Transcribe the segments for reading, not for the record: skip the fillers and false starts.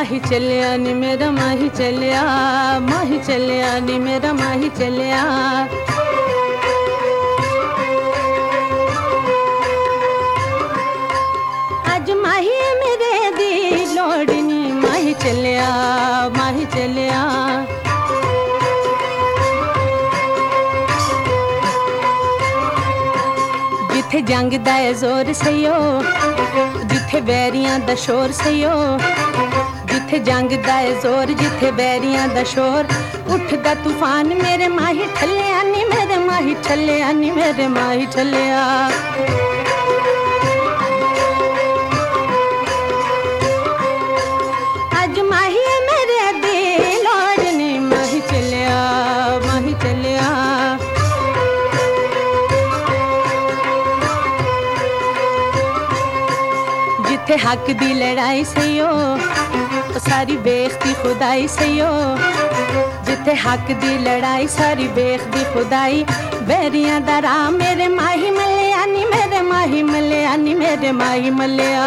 माही चलिया नी मेरा माही चलिया, माही चलिया नी मेरा माही चलिया। अज माही मेरे दी लोड़नी, माही चलिया, माही चलिया। जिथे जंग दा जोर सयो, जिथे बैरियां दा शोर सयो, जिथे जंग दा जोर, जिथे बैरियां दा शोर, उठदा तूफान मेरे माही ठल्लिया नी मेरे माही ठल्लिया नी मेरे माही ठल्लिया। अज माही मेरे दी लोड़नी, माही चलिया, माही चलिया। जिथे हक दी लड़ाई सयो, सारी बेख्ती खुदाई सयो, जिथे हक दी लड़ाई सारी बेख्ती खुदाई, बैरियां दा राह मेरे माही मलिया नी मेरे माही मलिया नी मेरे माही मलिया।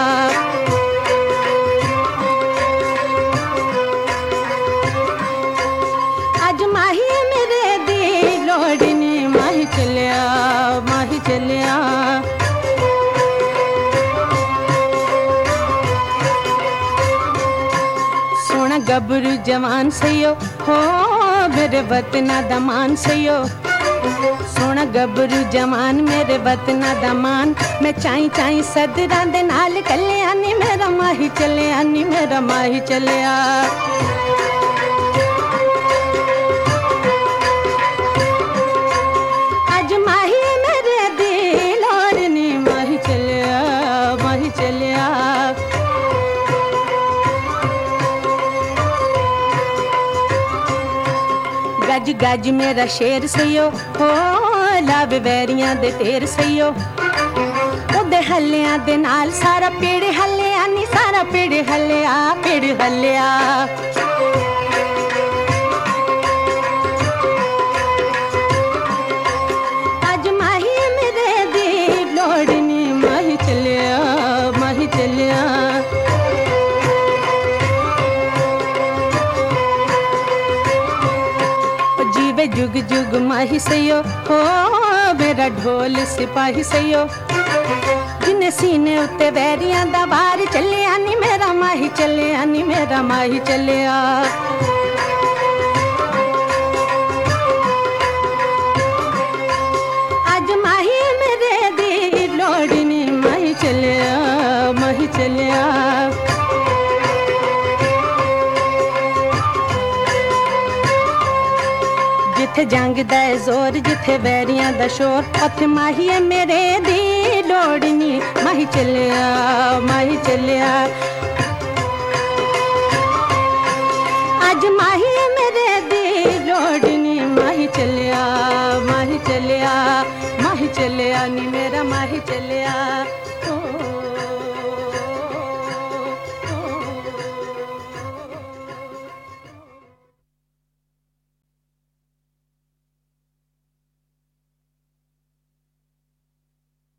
अज माही मेरे दी लोड़नी, माही चलिया, माही चलिया। सोना गबरू जवान सयो, हो मेरे वतना दा मान सयो, सोना गबरू जवान मेरे वतना दा मान। मैं चाई चाई सदरां दे नाल कलिया नी मेरा माही चलिया नी मेरा माही चलिया। अज माही मेरे दी लोड़नी, माही चलिया, माही चलिया। गज गज मेरा शेर सयो, हो लावे बैरियां दे ढेर सयो, ओदे हल्लियां दे नाल सारा पेड़ हल्लिया नी सारा पेड़ हल्लिया, पेड़ हल्लिया। अज माही मेरे दी लोड़नी, माही चलिया, माही चलिया। जीवे जुग जुग माही सयो, हो मेरा ढोल सिपाही सयो, जिन्ने सीने उत्ते बैरियां दा बार चलिया नी मेरा माही चलिया नी मेरा माही चलिया। अज माही मेरे दी लोड़नी, माही चलिया, माही चलिया। जिथे जंग दा जोर, जिथे बैरियां दा शोर, उत्थे माही मेरे दी लोड़नी, माही चलिया, माही चलिया।